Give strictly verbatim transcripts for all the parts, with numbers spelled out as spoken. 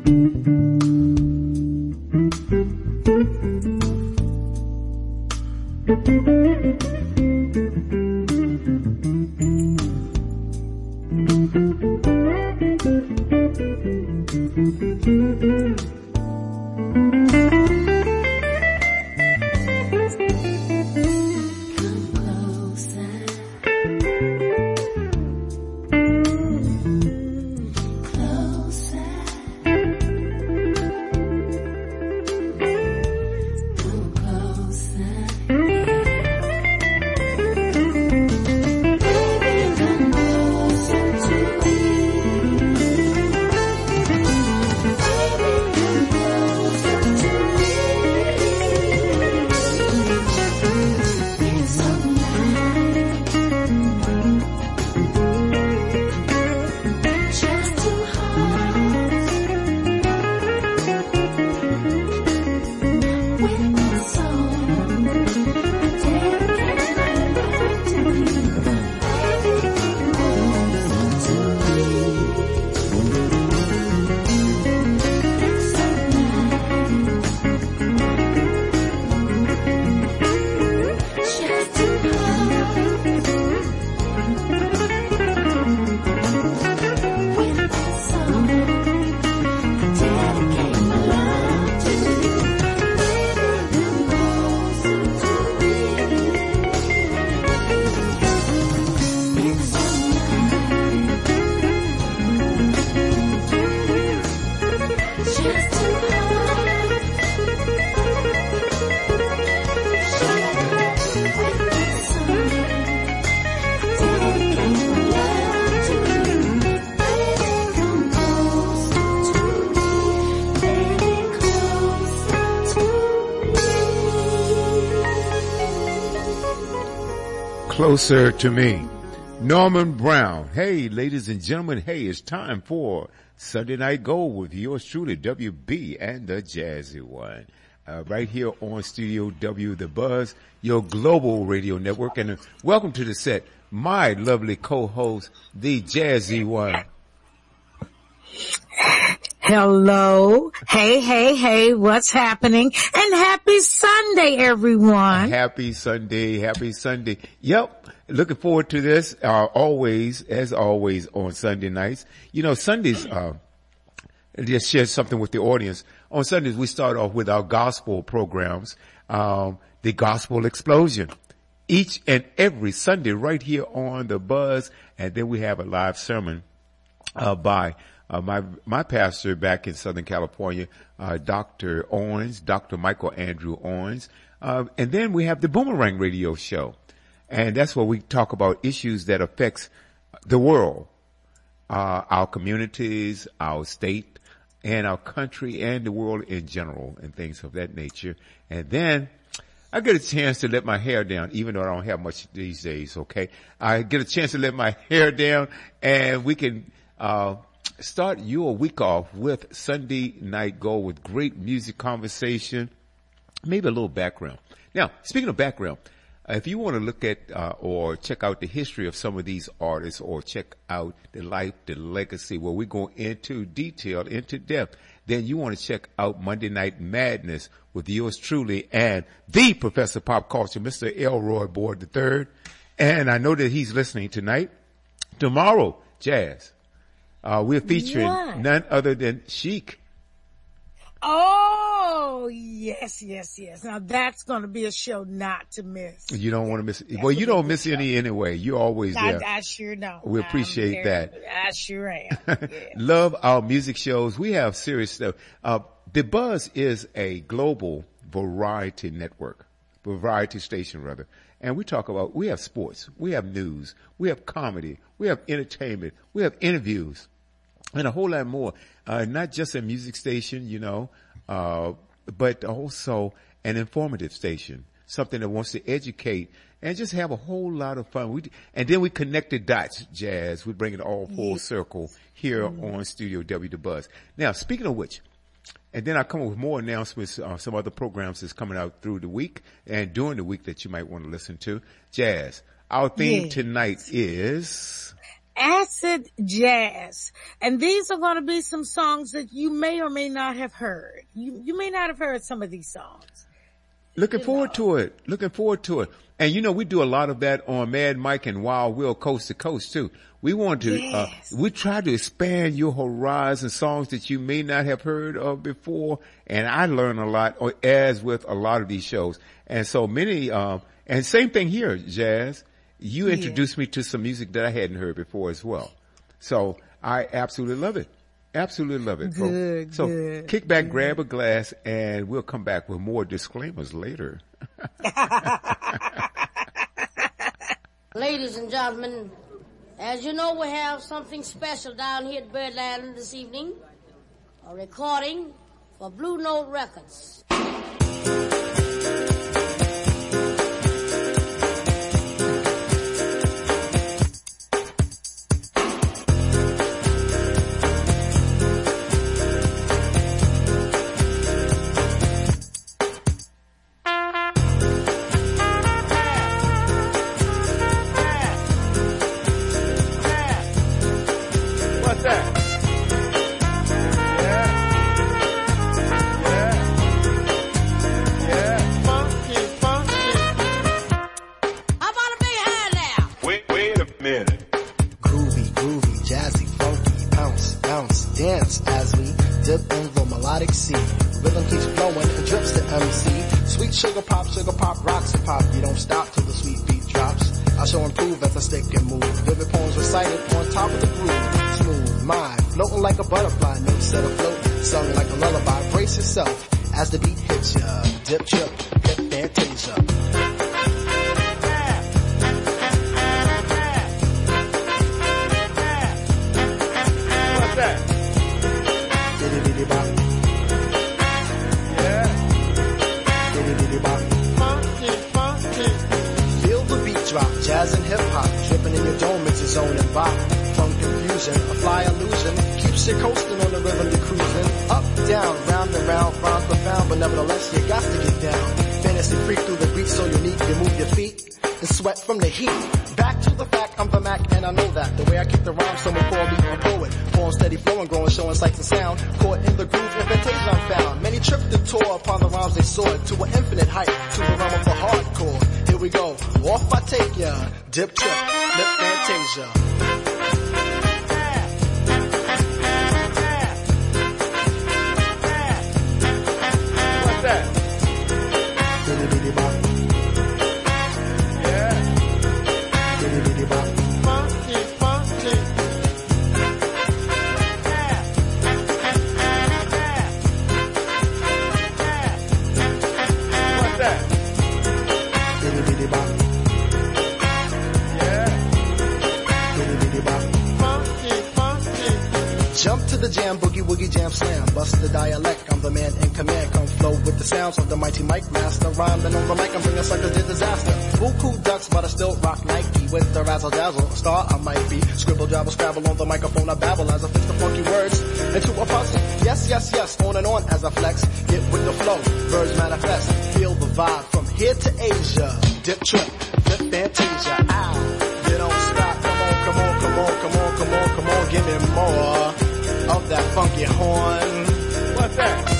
Closer to Me, Norman Brown. Hey, ladies and gentlemen, hey, it's time for Sunday Night Gold with yours truly, W B and the Jazzy One. Uh, right here on Studio W, The Buzz, your global radio network. And uh, welcome to the set, my lovely co-host, the Jazzy One. Hello. Hey, hey, hey, what's happening? And happy Sunday, everyone. Happy Sunday, happy Sunday. Yep. Looking forward to this, uh, always, as always, on Sunday nights. You know, Sundays, uh, just share something with the audience. On Sundays, we start off with our gospel programs, um, the Gospel Explosion. Each and every Sunday right here on The Buzz. And then we have a live sermon, uh, by Uh, my, my pastor back in Southern California, uh, Doctor Owens, Doctor Michael Andrew Owens. Uh, and then we have the Boomerang Radio Show. And that's where we talk about issues that affects the world, uh, our communities, our state, and our country, and the world in general, and things of that nature. And then I get a chance to let my hair down, even though I don't have much these days, okay? I get a chance to let my hair down, and we can, uh, start your week off with Sunday Night Gold with great music conversation, maybe a little background. Now, speaking of background, uh, if you want to look at uh, or check out the history of some of these artists or check out the life, the legacy, where we go into detail, into depth, then you want to check out Monday Night Madness with yours truly and the Professor Pop Culture, Mister Elroy Board the third. And I know that he's listening tonight. Tomorrow, Jazz. Uh, we're featuring what? None other than Chic. Oh, yes, yes, yes. Now that's going to be a show not to miss. You don't want to miss it. Well, you don't miss any anyway. You're always there. I, I sure don't. We appreciate that. I sure am. Yeah. Love our music shows. We have serious stuff. Uh, The Buzz is a global variety network, variety station rather. And we talk about, we have sports, we have news, we have comedy, we have entertainment, we have interviews, and a whole lot more. Uh, not just a music station, you know, uh, but also an informative station, something that wants to educate and just have a whole lot of fun. We, and then we connect the dots, Jazz. We bring it all full circle here mm-hmm. on Studio W, The Buzz. Now, speaking of which, and then I'll come up with more announcements, uh, some other programs that's coming out through the week and during the week that you might want to listen to. Jazz, our theme yes. tonight is... Acid Jazz. And these are going to be some songs that you may or may not have heard. You, you may not have heard some of these songs. Looking you forward know. to it. Looking forward to it. And you know, we do a lot of that on Mad Mike and Wild Will Coast to Coast too. We want to, yes. uh, we try to expand your horizon, songs that you may not have heard of before. And I learn a lot, as with a lot of these shows. And so many, um, and same thing here, Jazz. You introduced yeah. me to some music that I hadn't heard before as well. So I absolutely love it. Absolutely love it. Good, folks. So good, kick back, good. grab a glass, and we'll come back with more disclaimers later. Ladies and gentlemen, as you know, we have something special down here at Birdland this evening. A recording for Blue Note Records. Sugar pop, sugar pop, rocks and pop. You don't stop till the sweet beat drops. I shall improve as I stick and move. Vivid poems recited on top of the groove. Smooth mind, floating like a butterfly. Notes set afloat, sung like a lullaby. Brace yourself as the beat hits ya. Dip, trip, hip, fantasia. What's that? Diddy bop. Drop, jazz and hip-hop, dripping in your dome, it's a zone and bop. Funk confusion, a fly illusion, keeps you coasting on the rhythm you're cruising. Up, down, round and round, rhymes profound, but nevertheless you got to get down. Fantasy freak through the beat so unique, you move your feet and sweat from the heat. Back to the fact, I'm the Mac and I know that. The way I kick the rhyme, someone call me a poet. Form steady flowing, growing, showing sights and sound. Caught in the groove, invitation I'm found. Many tripped and tore upon the rhymes they soared to an infinite height, to the realm of the hardcore. Here we go, off I take ya, dip trip, lip fantasia. What's that? Diddy diddy bop. Yeah. Diddy diddy bop. Funky, funky. What's that? Diddy diddy bop. Yeah. Diddy diddy bop. Funky, funky. Jump to the jam, boogie woogie jam slam. Bust the dialect, I'm the man in command. Come flow with the sounds of the mighty Mike Master. Rhyming on the mic, I'm bringing suckers to disaster. Buku ducks, but I still rock Nike with the razzle dazzle. A star I might be. Scribble, jabble, scrabble on the microphone. I babble as I fix the funky words into a puzzle. Yes, yes, yes, on and on as I flex. Get with the flow, birds manifest. Feel the vibe from here to Asia. Dip trip, flip fantasia. Ow, you don't stop. Come on, come on, come on, come on, come on, come on. Give me more of that funky horn. What's that?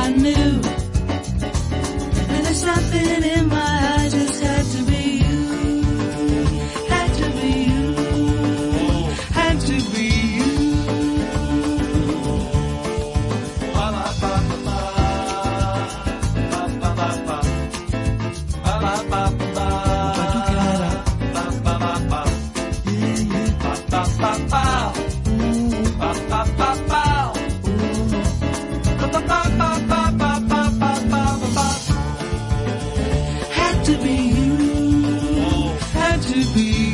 I knew. And there's something in my eyes just had to be you. Had to be you. Had to be you. Ba ba ba ba ba. Ba ba ba ba. Ba ba ba ba. Ba ba ba ba. Yeah, yeah. Ba ba ba ba. Ba ba ba ba. Ba ba ba ba ba ba ba ba ba. Had to be you. Had to be you.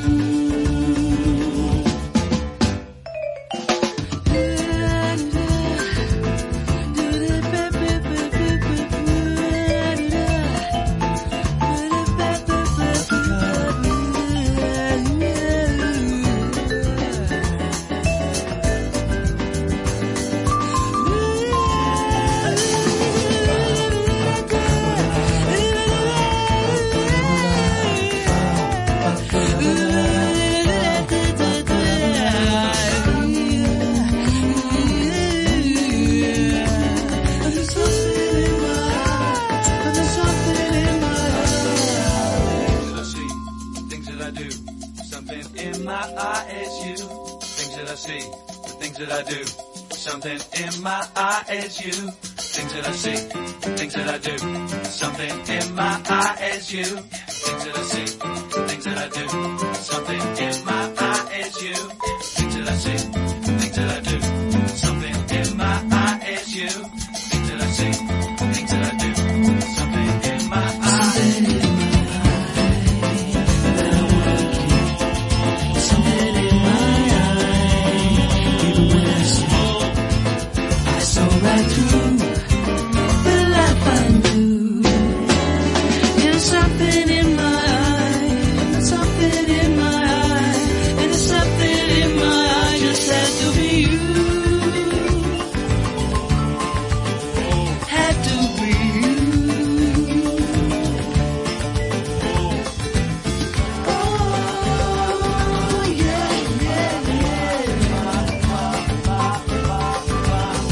Something in my eye is you. Things that I see, things that I do. Something in my eye is you. Things that I see, things that I do. Something in my eye is you. Things that I see, things that I do. Something in my eye is you. Things that I see, things that I do. Something in my eye. Something in my eye that I wanna keep. Something in my eye, even when I sleep. Right through the life I knew. There's something in my eye, something in my eye, and there's something in my eye just had to be you. Had to be you. Oh, yeah, yeah, yeah.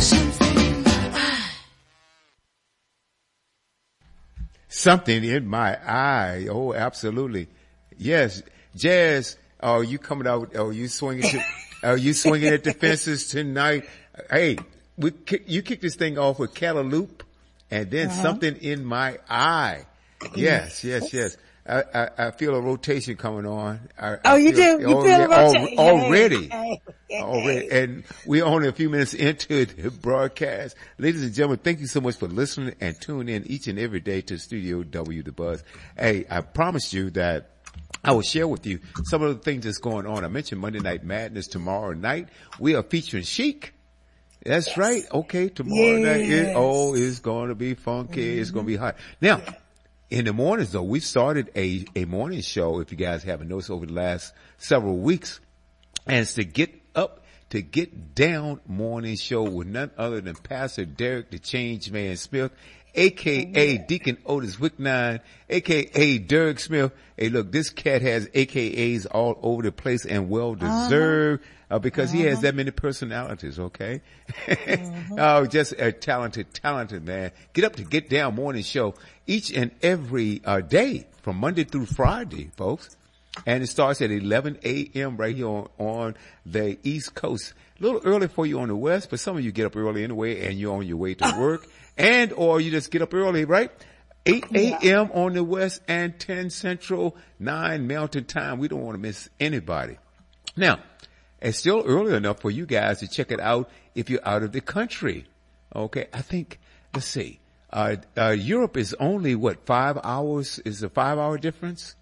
Something in my eye. Oh, absolutely. Yes. Jazz, are you coming out? Are you swinging to, are you swinging at the fences tonight? Hey, we kick, you kick this thing off with Cataloop and then uh-huh. Something in my eye. Yes, yes, yes. I, I, I feel a rotation coming on. I, oh, I you feel, do? You oh, feel yeah, a rotation? al- already. Hey, hey, already. And we're only a few minutes into the broadcast. Ladies and gentlemen, thank you so much for listening and tuning in each and every day to Studio W, The Buzz. Hey, I promised you that I will share with you some of the things that's going on. I mentioned Monday Night Madness tomorrow night. We are featuring Chic. That's yes. right. Okay, tomorrow yes. night, it, oh, it's going to be funky. Mm-hmm. It's going to be hot. Now, in the mornings though, we started a, a morning show, if you guys haven't noticed, over the last several weeks. And it's the Get Up to Get Down morning show with none other than Pastor Derek the Change Man Smith, aka Deacon Otis Wicknine, aka Derek Smith. Hey, look, this cat has A K As all over the place and well deserved. Uh-huh. Uh, because uh-huh. he has that many personalities, okay? uh-huh. Oh, just a talented, talented man. Get Up to Get Down morning show each and every uh, day from Monday through Friday, folks. And it starts at eleven a.m. right here on, on the East Coast. A little early for you on the West, but some of you get up early anyway and you're on your way to work. and or you just get up early, right? eight a.m. on the West and ten Central, nine Mountain Time. We don't want to miss anybody. Now, it's still early enough for you guys to check it out if you're out of the country. Okay, I think, let's see, uh, uh, Europe is only, what, five hours? Is a five hour difference?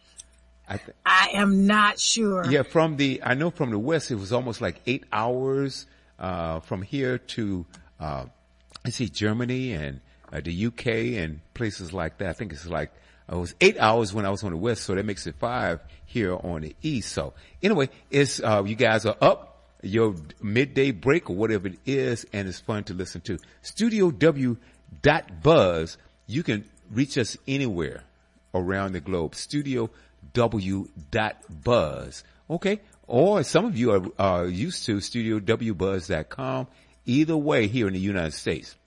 I, th- I am not sure. Yeah, from the, I know from the West it was almost like eight hours, uh, from here to, uh, let's see, Germany and uh, the U K and places like that. I think it's like, it was eight hours when I was on the West, so that makes it five here on the East. So anyway, it's, uh, you guys are up, your midday break or whatever it is, and it's fun to listen to. Studio W dot Buzz. You can reach us anywhere around the globe. Studio W dot Buzz. Okay. Or some of you are, uh, used to Studio W Buzz dot com. Either way here in the United States.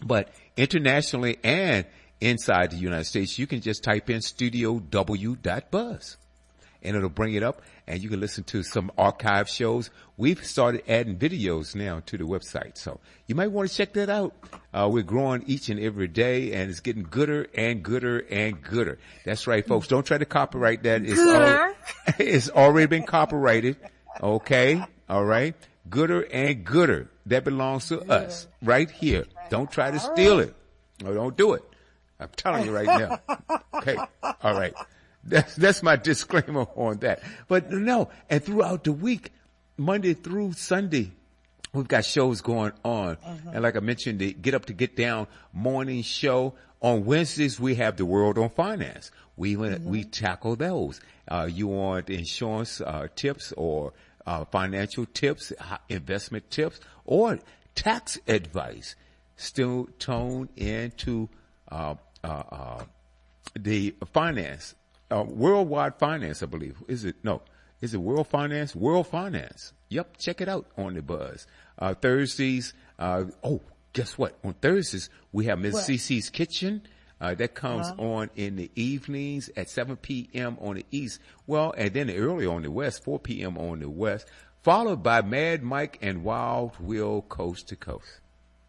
But internationally and inside the United States, you can just type in studio w dot buzz. And it'll bring it up, and you can listen to some archive shows. We've started adding videos now to the website, so you might want to check that out. Uh, we're growing each and every day, and it's getting gooder and gooder and gooder. That's right, folks. Don't try to copyright that. It's, al- it's already been copyrighted. Okay? All right? Gooder and gooder. That belongs to us right here. Don't try to steal it. No, don't do it. I'm telling you right now. Okay? All right. That's, that's my disclaimer on that. But no, and throughout the week, Monday through Sunday, we've got shows going on. Uh-huh. And like I mentioned, the Get Up to Get Down morning show. On Wednesdays, we have the World on Finance. We, mm-hmm. we tackle those. Uh, you want insurance, uh, tips or, uh, financial tips, investment tips, or tax advice. Still tone into, uh, uh, uh, the finance. Uh, worldwide finance, I believe. Is it? No. Is it World Finance? World Finance. Yep. Check it out on the Buzz. Uh, Thursdays, uh, oh, guess what? On Thursdays, we have Miss Cece's Kitchen. Uh, that comes uh-huh. on in the evenings at seven p.m. on the East. Well, and then early on the West, four p.m. on the West, followed by Mad Mike and Wild Will Coast to Coast.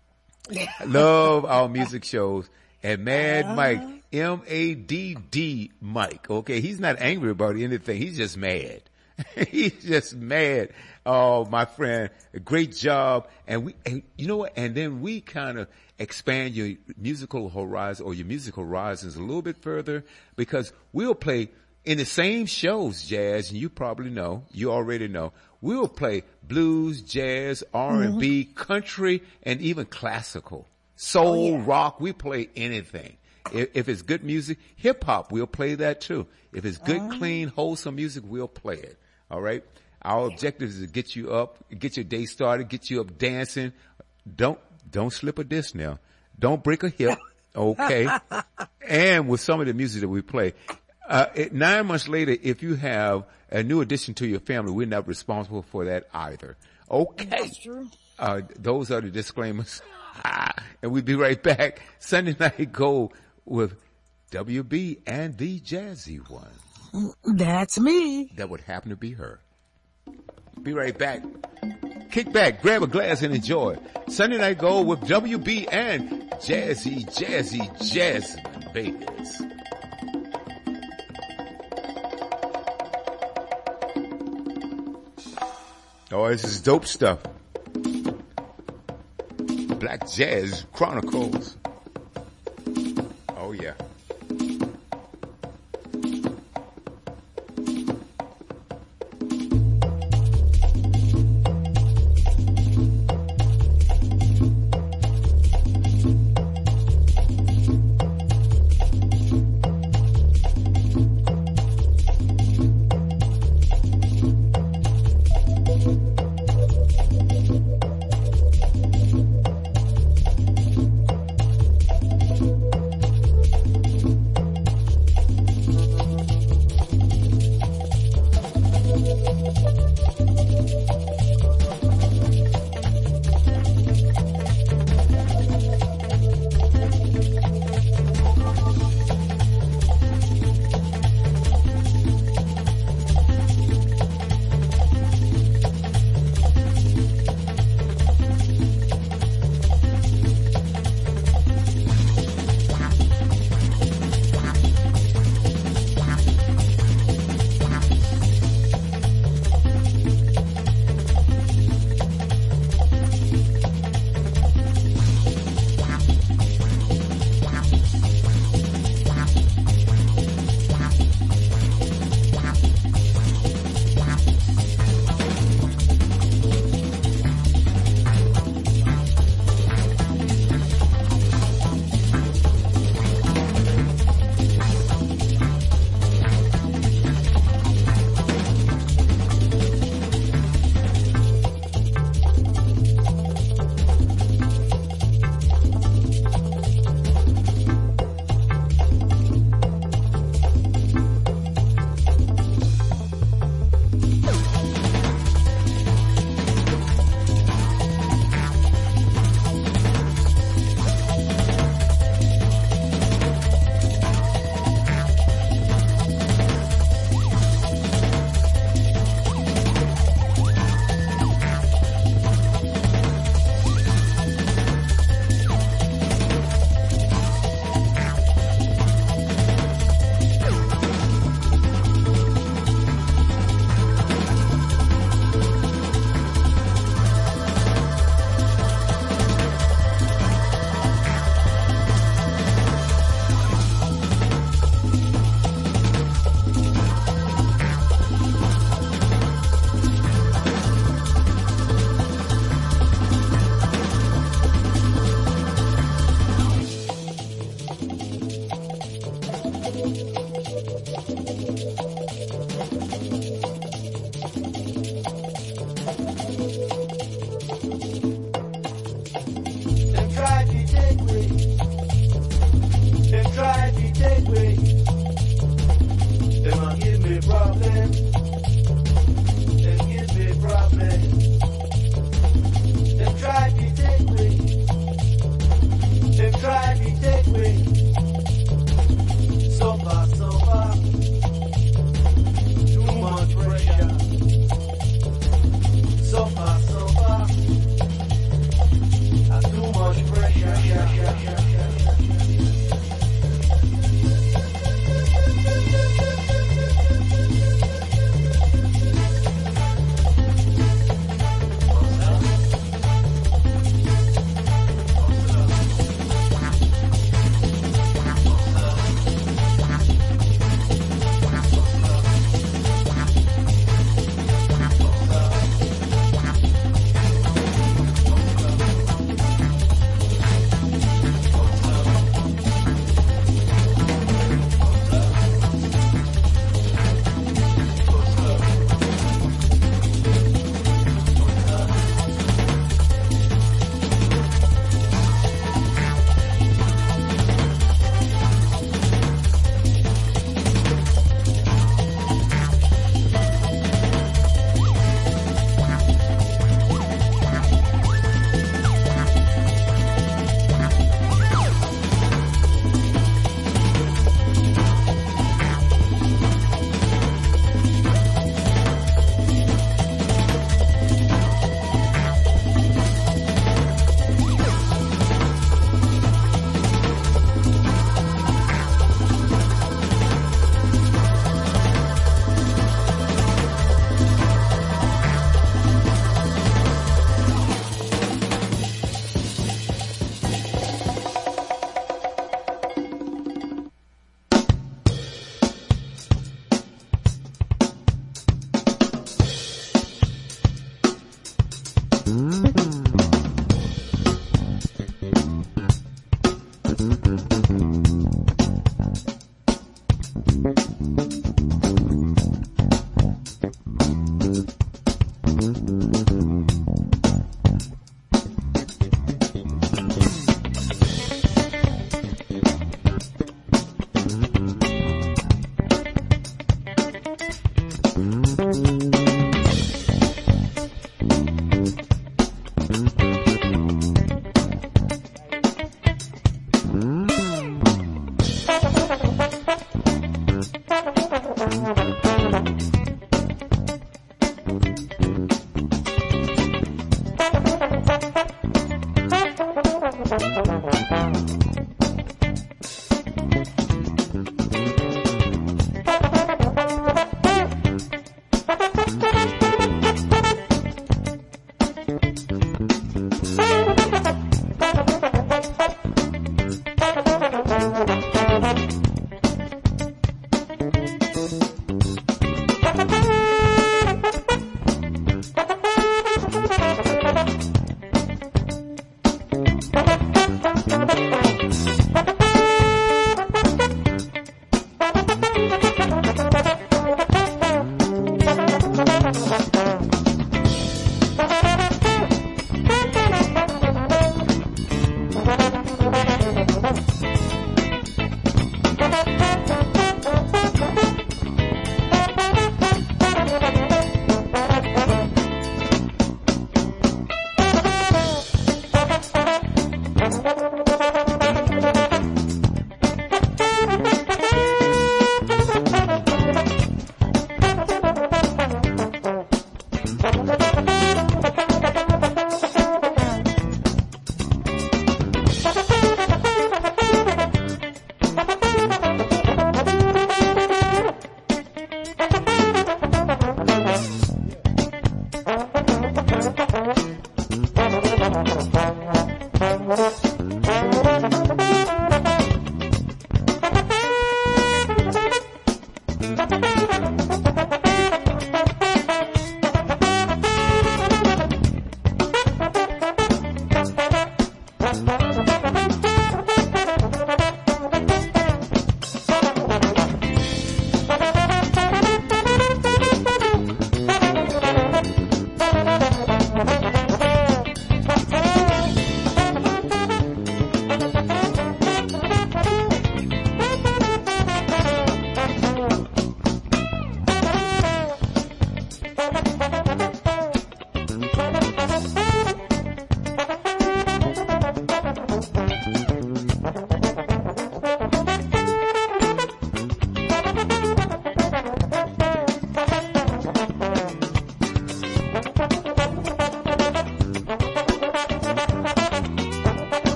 Love our music shows. And Mad uh-huh. Mike, M A D D Mike, okay? He's not angry about anything. He's just mad. He's just mad. Oh, my friend, a great job. And we, and you know what? And then we kind of expand your musical horizon or your musical horizons a little bit further, because we'll play in the same shows, Jazz, and you probably know, you already know, we'll play blues, jazz, R and B, mm-hmm. country, and even classical. Soul, oh, yeah. rock, we play anything. If, if it's good music, hip hop, we'll play that too. If it's good, uh, clean, wholesome music, we'll play it. All right. Our objective is to get you up, get your day started, get you up dancing. Don't, don't slip a disc now. Don't break a hip. Okay. And with some of the music that we play, uh, it, nine months later, if you have a new addition to your family, we're not responsible for that either. Okay. That's true. Uh, those are the disclaimers. And we'll be right back. Sunday Night Gold with W B and the Jazzy One. That's me. That would happen to be her. Be right back. Kick back, grab a glass and enjoy. Sunday Night Gold with W B and Jazzy, Jazzy, Jasmine Vegas. Oh, this is dope stuff. Black Jazz Chronicles. Oh, yeah.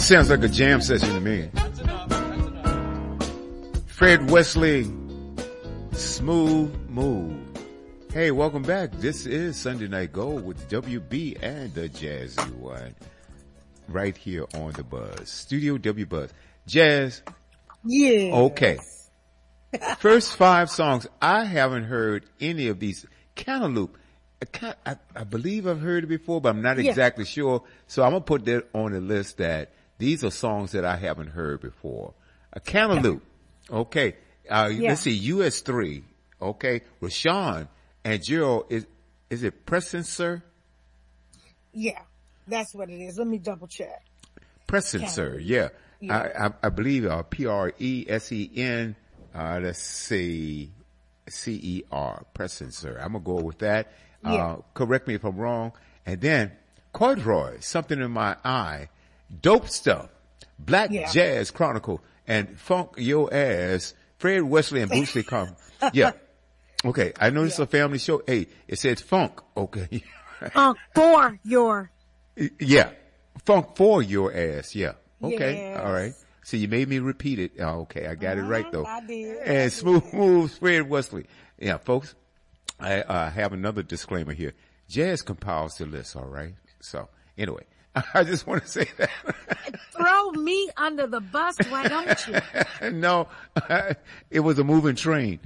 sounds like a jam session to me. Fred Wesley, Smooth Move. Hey, welcome back. This is Sunday Night Gold with W B and the Jazzy One. Right here on the Buzz. Studio W Buzz. Jazz. Yeah. Okay. First five songs, I haven't heard any of these. Cantaloupe, I, I, I believe I've heard it before, but I'm not Yeah. exactly sure. So I'm going to put that on the list that these are songs that I haven't heard before. A Cantaloupe. Okay. Uh, Yeah. let's see. U S three. Okay. Rashawn and Gerald, is, is it Preston, sir? Yeah. That's what it is. Let me double check. Preston, sir. Yeah. Yeah. I, I, I believe, uh, P R E S E N, uh, let's see, C E R, Preston, sir. I'm going to go with that. Uh, Yeah. correct me if I'm wrong. And then Corduroy, Something in My Eye, Dope Stuff, Black Yeah. Jazz Chronicle, and Funk Your Ass, Fred Wesley and Bruce Lee Con- Yeah. Okay. I know this is a family show. Hey, it says funk. Okay. Funk for your. Yeah. Funk for your ass. Yeah. Okay. Yes. All right. So you made me repeat it. Oh, okay. I got it right though. I did. And Smooth Moves, Fred Wesley. Yeah, folks, I uh, have another disclaimer here. Jazz compiles the list. All right. So anyway, I just want to say that. Throw me under the bus, why don't you? No, it was a moving train.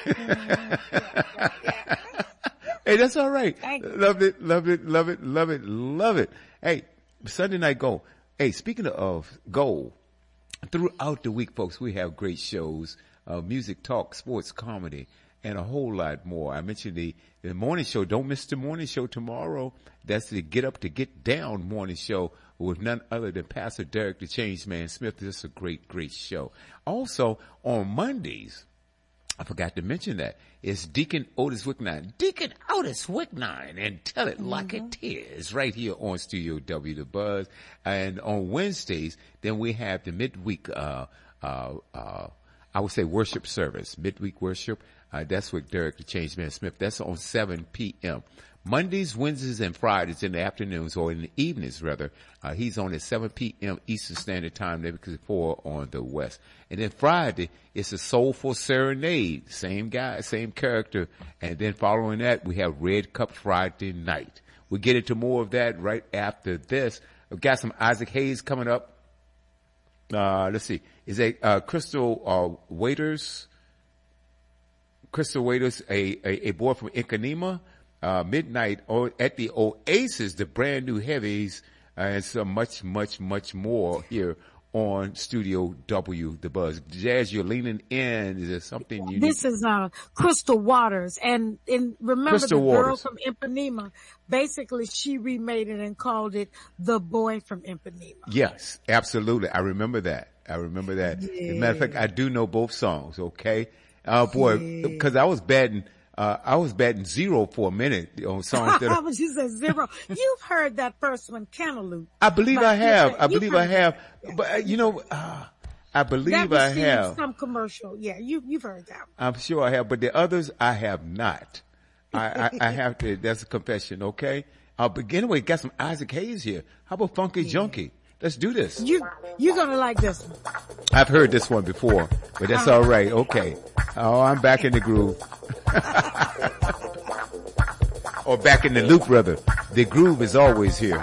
Hey, that's all right. Thank you. Love it, love it, love it, love it, love it. Hey, Sunday Night Gold. Hey, speaking of gold, throughout the week, folks, we have great shows, uh, music, talk, sports, comedy, and a whole lot more. I mentioned the, the morning show. Don't miss the morning show tomorrow. That's the Get Up to Get Down morning show with none other than Pastor Derek the Change Man Smith. This is a great, great show. Also, on Mondays, I forgot to mention that. It's Deacon Otis Wicknine. Deacon Otis Wicknine, and tell it mm-hmm. like it is, right here on Studio W, The Buzz. And on Wednesdays, then we have the midweek, uh, uh, uh, I would say worship service, midweek worship. Uh, that's with Derek the Changeman Smith. That's on seven p.m. Mondays, Wednesdays, and Fridays in the afternoons, or in the evenings rather. Uh, he's on at seven p.m. Eastern Standard Time, there because four on the West. And then Friday, it's a Soulful Serenade. Same guy, same character. And then following that, we have Red Cup Friday night. We'll get into more of that right after this. We've got some Isaac Hayes coming up. Uh, let's see. Is it, uh, Crystal, uh, Waiters? Crystal Waiters, a, a, a boy from Ipanema. Uh, midnight or at the Oasis, the brand new heavies, uh, and so much, much, much more here on Studio W, The Buzz. Jazz, you're leaning in. Is there something you This need? is, uh, Crystal Waters. And, and remember Crystal the girl Waters. from Ipanema, basically she remade it and called it The Boy from Ipanema. Yes, absolutely. I remember that. I remember that. Yeah. As a matter of fact, I do know both songs. Okay. Oh boy, Yeah. because I was batting, uh, I was batting zero for a minute on songs that I was just at zero. You've heard that first one, Cantaloupe. I believe But I have. you've I believe I heard have. that. But uh, you know, uh, I believe That I received have. some commercial. Yeah, you, you've heard that one. I'm sure I have, but the others I have not. I, I, I have to, that's a confession, okay? I'll begin with, got some Isaac Hayes here. How about Funky Junkie? Let's do this. You, you're gonna like this one. I've heard this one before, but that's all right. Okay. Oh, I'm back in the groove. Or back in the loop, rather. The groove is always here.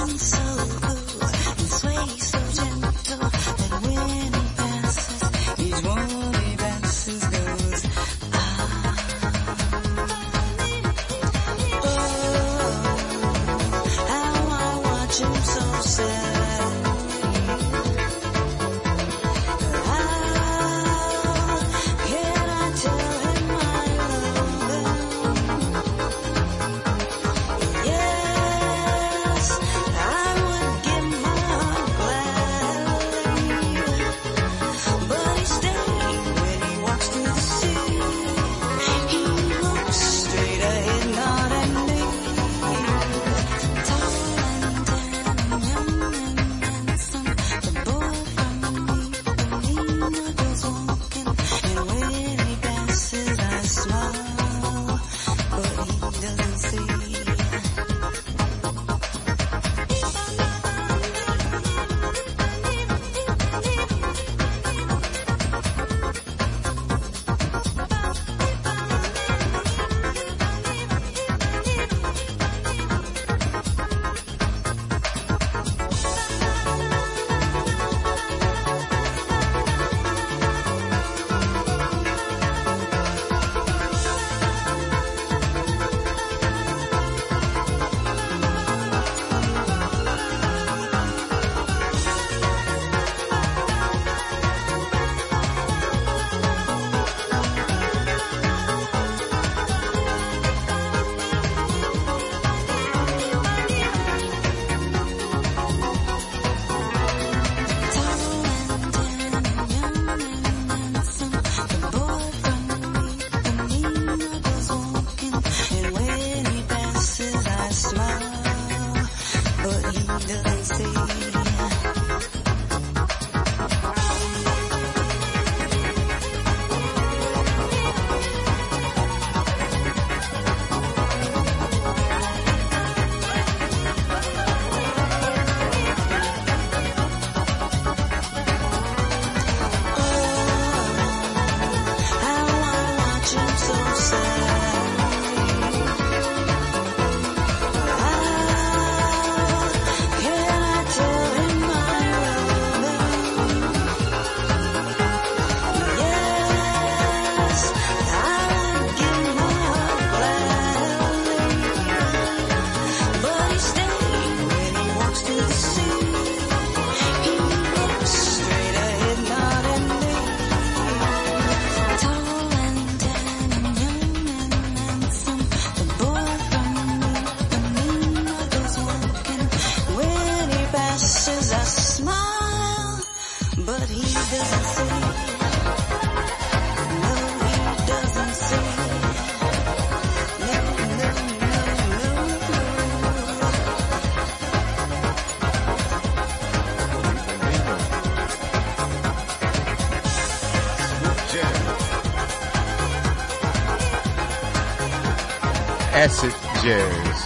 Acid jazz.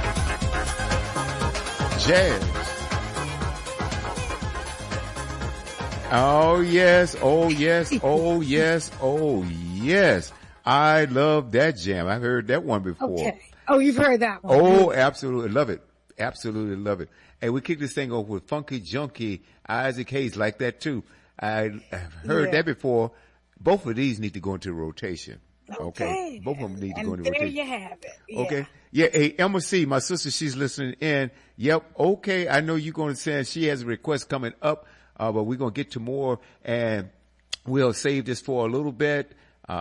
Jazz. Oh yes, oh yes, oh yes, oh yes. I love that jam. I've heard that one before. Okay. Oh, you've heard that one. Oh, absolutely love it. Absolutely love it. And we kick this thing off with Funky Junkie, Isaac Hayes, like that too. I, I've heard Yeah. that before. Both of these need to go into rotation. Okay. Okay. Both of them need to And go into there rotation. you have it. Yeah. Okay. Yeah. Hey, Emma C, my sister, she's listening in. Yep. Okay. I know you're going to say she has a request coming up, uh, but we're going to get to more and we'll save this for a little bit.